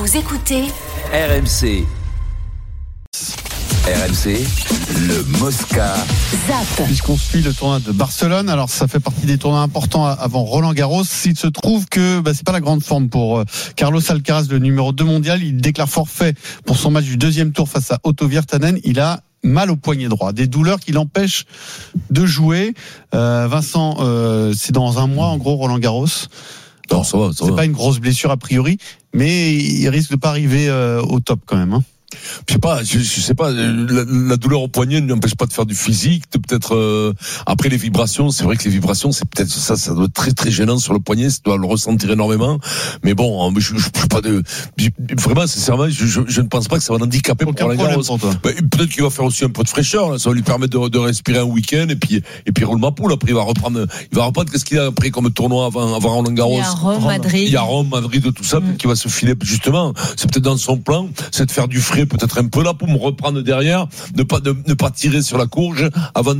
Vous écoutez RMC. RMC, le Mosca. Zap. Puisqu'on suit le tournoi de Barcelone, alors ça fait partie des tournois importants avant Roland Garros. Il se trouve que c'est pas la grande forme pour Carlos Alcaraz, le numéro 2 mondial. Il déclare forfait pour son match du deuxième tour face à Otto Virtanen. Il a mal au poignet droit, des douleurs qui l'empêchent de jouer. Vincent, c'est dans un mois en gros Roland Garros. Non, ça va. C'est pas une grosse blessure a priori, mais il risque de pas arriver au top quand même. Je sais pas, la douleur au poignet ne n'empêche pas de faire du physique, peut-être après les vibrations, c'est vrai que les vibrations, c'est peut-être ça doit être très très gênant sur le poignet, ça doit le ressentir énormément, mais bon, je pas vraiment, sincèrement, je ne pense pas que ça va l'handicaper pour Roland Garros. Peut-être qu'il va faire aussi un peu de fraîcheur, là, ça va lui permettre de respirer un week-end, et puis roule ma poule, après il va reprendre, qu'est-ce qu'il a après comme tournoi avant Roland Garros? Il y a Rome, Madrid, tout ça, peut-être qu'il va se filer, justement, c'est peut-être dans son plan, c'est de faire du frais peut-être un peu là pour me reprendre derrière, ne pas tirer sur la courge avant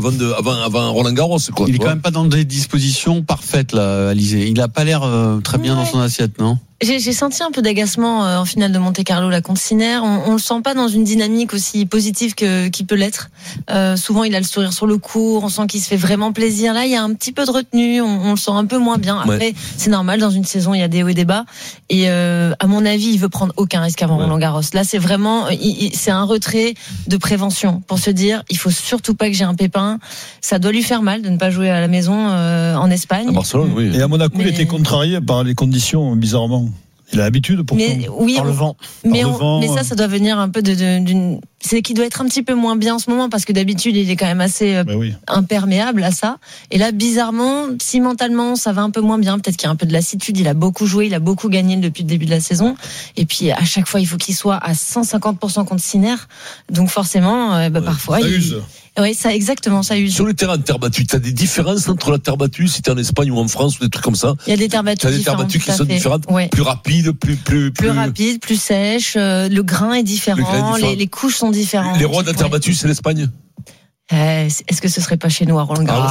Roland Garros, quoi. Il est quand même pas dans des dispositions parfaites là, Alizé. Il a pas l'air très bien dans son assiette, non? J'ai senti un peu d'agacement en finale de Monte-Carlo là contre Sinner. On le sent pas dans une dynamique aussi positive qu'il peut l'être. Souvent il a le sourire sur le cou, on sent qu'il se fait vraiment plaisir. Là il y a un petit peu de retenue, on le sent un peu moins bien. Après c'est normal, dans une saison il y a des hauts et des bas. Et à mon avis il veut prendre aucun risque avant Roland Garros. Là c'est vraiment c'est un retrait de prévention pour se dire il faut surtout pas que j'ai un pépin. Ça doit lui faire mal de ne pas jouer à la maison en Espagne. À Barcelone, oui. Et à Monaco il était contrarié par les conditions bizarrement. Il a l'habitude pourtant. Par le vent. Mais ça doit venir un peu c'est qu'il doit être un petit peu moins bien en ce moment parce que d'habitude il est quand même assez imperméable à ça. Et là bizarrement, si mentalement ça va un peu moins bien, peut-être qu'il y a un peu de lassitude. Il a beaucoup joué, il a beaucoup gagné depuis le début de la saison. Et puis à chaque fois il faut qu'il soit à 150% contre Sinner. Donc forcément, parfois ça use. Oui, ça exactement, ça use. Sur le terrain de terre battue, tu as des différences entre la terre battue, si tu es en Espagne ou en France ou des trucs comme ça? Il y a des terres battues. Tu as des terres battues qui sont différentes, plus rapides, plus rapides, plus sèches, le grain est différent, les couches sont différentes. Les rois de la terre battue, c'est l'Espagne? Est-ce que ce serait pas chez nous à Roland Garros?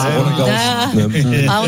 On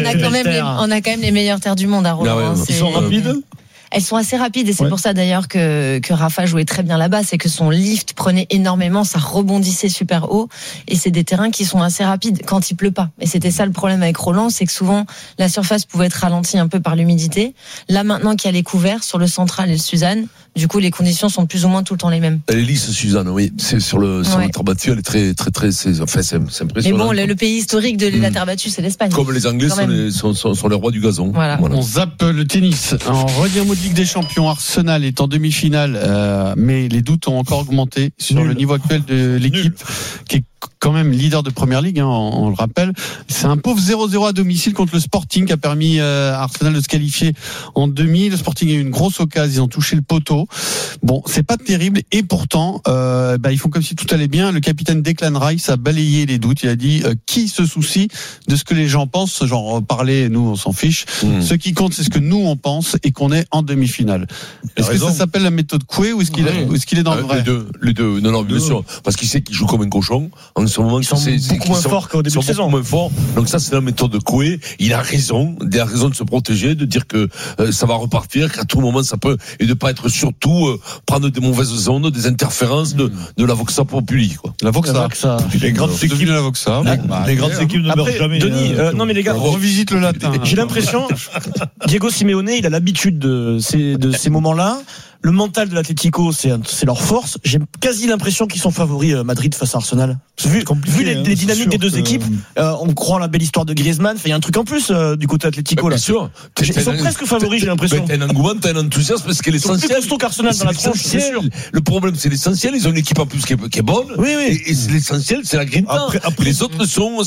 a quand même les meilleures terres du monde à Roland. Ils sont rapides? Elles sont assez rapides et c'est pour ça d'ailleurs que Rafa jouait très bien là-bas, c'est que son lift prenait énormément, ça rebondissait super haut et c'est des terrains qui sont assez rapides quand il pleut pas. Et c'était ça le problème avec Roland, c'est que souvent la surface pouvait être ralentie un peu par l'humidité. Là maintenant qu'il y a les couverts sur le central et le Suzanne, du coup les conditions sont plus ou moins tout le temps les mêmes. Elle est lisse Suzanne, oui, c'est sur la terre battue, elle est très très très c'est impressionnant. Mais bon, le pays historique de la terre battue, c'est l'Espagne. Comme les Anglais sont les rois du gazon. Voilà. On zappe le tennis. En revient Ligue des Champions, Arsenal est en demi-finale, mais les doutes ont encore augmenté sur le niveau actuel de l'équipe, qui est quand même leader de Première Ligue, on le rappelle. C'est un pauvre 0-0 à domicile contre le Sporting qui a permis à Arsenal de se qualifier en demi. Le Sporting a eu une grosse occasion, ils ont touché le poteau. Bon, c'est pas terrible et pourtant, ils font comme si tout allait bien. Le capitaine Declan Rice a balayé les doutes. Il a dit qui se soucie de ce que les gens pensent, genre parler, nous on s'en fiche. Ce qui compte, c'est ce que nous on pense et qu'on est en demi-finale. Est-ce que ça s'appelle la méthode Coué ou est-ce qu'il est dans le vrai? Les deux. Non, bien sûr, parce qu'il sait qu'il joue comme un cochon. En ce moment, ils sont beaucoup moins forts qu'au début de saison. Moins forts. Donc ça, c'est la méthode de Coué. Il a raison de se protéger, de dire que ça va repartir, qu'à tout moment ça peut, et de pas être surtout prendre des mauvaises ondes, des interférences de la Voxa Populi, quoi. La Voxa. Les grandes équipes, la Voxa. Les grandes équipes ne meurent jamais. Denis, non mais les gars, on revisite le latin. J'ai l'impression, Diego Simeone, il a l'habitude de ces moments-là. Le mental de l'Atlético, c'est leur force. J'ai quasi l'impression qu'ils sont favoris Madrid face à Arsenal. Vu les dynamiques des deux équipes, on croit la belle histoire de Griezmann. Il y a un truc en plus du côté Atlético là. Bien sûr. Ils sont presque favoris, j'ai l'impression. T'as un engouement, t'as un enthousiasme parce que l'essentiel. Plus costaud qu'Arsenal dans la tronche, c'est sûr. Le problème, c'est l'essentiel. Ils ont une équipe en plus qui est bonne. Oui. Et l'essentiel, c'est la grinta. Après, les autres sont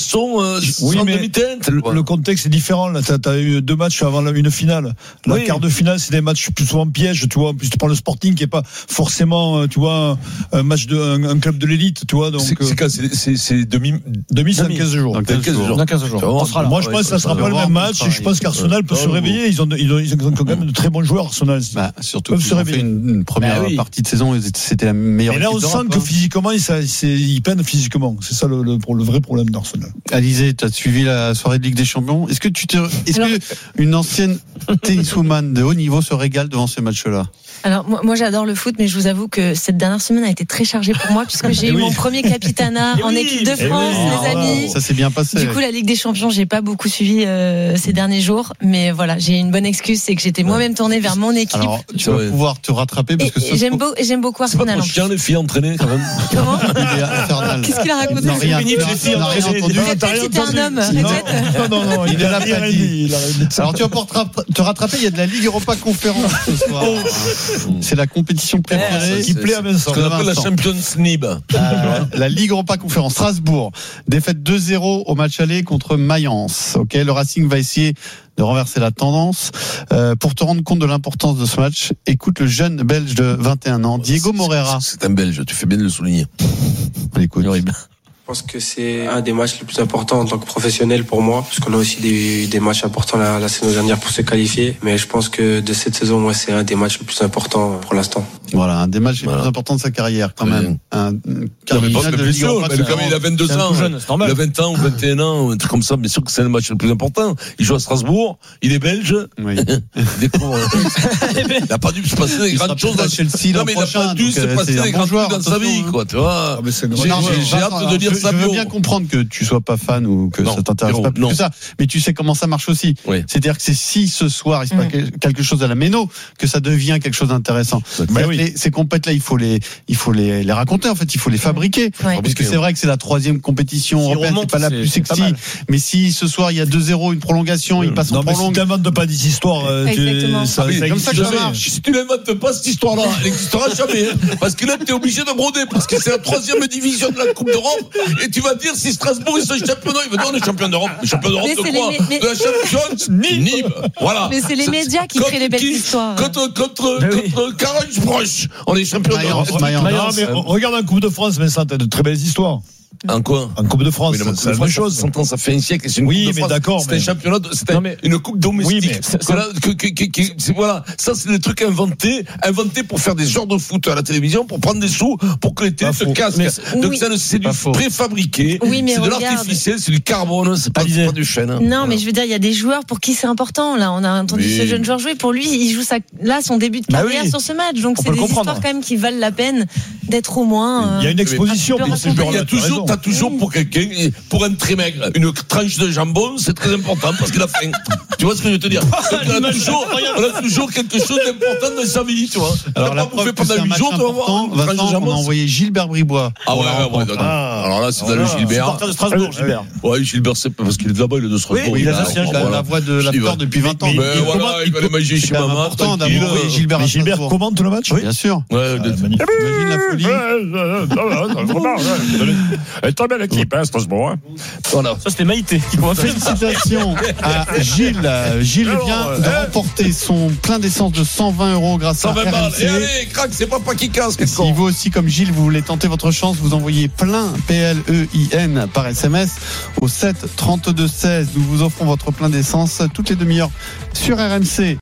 demi-teinte. Le contexte est différent. Là, t'as eu 2 matchs avant une finale. La quart de finale, c'est des matchs plus souvent pièges. Tu vois, en plus tu prends le Sporting qui est pas forcément, tu vois, un match un club de l'élite, tu vois. Donc c'est demi, c'est dans 15 jours. Dans 15 jours. On sera là. Moi, je pense que ça sera pas le même match. Je pense qu'Arsenal peut se réveiller. Ils ont quand même de très bons joueurs, Arsenal. Surtout qu'ils ont fait une première partie de saison, c'était la meilleure. Et là, on sent que physiquement, ils peinent physiquement. C'est ça le vrai problème d'Arsenal. Alizé, tu as suivi la soirée de Ligue des Champions. Est-ce que une ancienne tenniswoman de haut niveau se régale devant ces matchs-là? Alors Alors moi j'adore le foot, mais je vous avoue que cette dernière semaine a été très chargée pour moi puisque j'ai eu mon premier capitanat en équipe de France, les amis. Ça s'est bien passé. Du coup, la Ligue des Champions, j'ai pas beaucoup suivi ces derniers jours, mais voilà, j'ai une bonne excuse, c'est que j'étais moi-même tournée vers mon équipe. Alors, tu vas pouvoir te rattraper parce que j'aime beaucoup C'est pas Arsenal. trop chiant les filles entraînées quand même. Comment il est infernal. Qu'est-ce qu'il a raconté? Non, rien entendu. Répète si t'es un homme. Non, il est là pas dit. Alors tu vas pouvoir te rattraper, il y a de la Ligue Europa Conférence ce soir. C'est la compétition préférée qui plaît à Vincent. Ce qu'on appelle la Champions League. La Ligue Europa Conférence. Strasbourg, défaite 2-0 au match aller contre Mayence. Ok, le Racing va essayer de renverser la tendance. Pour te rendre compte de l'importance de ce match, écoute le jeune Belge de 21 ans, Diego Moreira. C'est un Belge, tu fais bien de le souligner. On l'écoute. Je pense que c'est un des matchs les plus importants en tant que professionnel pour moi, parce qu'on a aussi des matchs importants la saison dernière pour se qualifier. Mais je pense que de cette saison, moi, c'est un des matchs les plus importants pour l'instant. Voilà, un des matchs les plus importants de sa carrière, quand même. Un cardinal de Ligue Europa. Il a 22 ans. Il a 20 ans ou 21 ans, un truc comme ça. Bien sûr que c'est le match le plus important. Il joue à Strasbourg. Il est belge. Oui. Il n'a pas dû se passer des grandes choses. Non, mais il n'a pas dû se passer des grandes choses dans sa vie, quoi. Tu vois. J'ai hâte de lire sa bio. Je veux bien comprendre que tu sois pas fan ou que ça t'intéresse pas plus que ça. Mais tu sais comment ça marche aussi. C'est-à-dire que c'est si ce soir il se passe quelque chose à la Méno que ça devient quelque chose d'intéressant. Ces compètes-là, il faut les raconter, en fait, il faut les fabriquer. Puisque c'est vrai que c'est la 3e compétition européenne, c'est pas la plus sexy. Mais si ce soir, il y a 2-0, une prolongation, il passe en prolongation. Si tu n'inventes pas des histoires, ça comme ça que ça marche. Si tu n'inventes pas cette histoire-là, elle n'existera jamais. Parce que là, tu es obligé de broder, parce que c'est la 3e division de la Coupe d'Europe, et tu vas dire si Strasbourg, ils sont championnat, il va dire on est champion d'Europe. Mais champion d'Europe de quoi? De la Champions Nîmes. Voilà. Mais c'est les médias qui créent les belles histoires. Contre Karlsruhe. On est champion d'Europe. Non, mais regarde en Coupe de France, Vincent, t'as de très belles histoires. En quoi? En Coupe de France, c'est la même chose. Ça fait un siècle. C'est une oui, coupe de mais France. d'accord. C'est un championnat, une coupe domestique. Oui, mais voilà. Ça, c'est des trucs inventés pour faire des genres de foot à la télévision, pour prendre des sous, pour que les télés se cassent. Donc ça, c'est du préfabriqué. Oui, mais c'est de l'artificiel, c'est du carbone, c'est pas du chêne. Non, mais je veux dire, il y a des joueurs pour qui c'est important. Là, on a entendu ce jeune joueur jouer. Pour lui, il joue son début de carrière sur ce match. Donc c'est des histoires quand même qui valent la peine d'être au moins. Il y a une exposition. T'as toujours pour quelqu'un, pour un très maigre, une tranche de jambon, c'est très important parce qu'il a faim. Tu vois ce que je veux te dire? On a toujours quelque chose d'important dans sa vie, tu vois. Alors la preuve que c'est un match important, Vincent, on a envoyé Gilbert Bribois. Ah ouais. Alors là, c'est dans le Gilbert. Supporter de Strasbourg, Gilbert. Ouais, Gilbert, c'est parce qu'il est de là-bas, il est de Strasbourg. Oui, il a la voix de l'acteur depuis 20 ans. Mais voilà, il va les manger chez maman. C'est important d'avoir envoyé Gilbert à Gilbert Strasbourg. commente le match? Bien sûr. Imagine la folie. Très belle équipe, Strasbourg. Voilà. Ça, c'était Maïté qui commence. Félicitations à Gilles. Gilles vient de remporter son plein d'essence de 120 € grâce à 120 balles. RMC. Et allez, craque, c'est pas qui casse. Si vous aussi, comme Gilles, vous voulez tenter votre chance, vous envoyez plein PLEIN par SMS au 7 32 16. Nous vous offrons votre plein d'essence toutes les demi-heures sur RMC.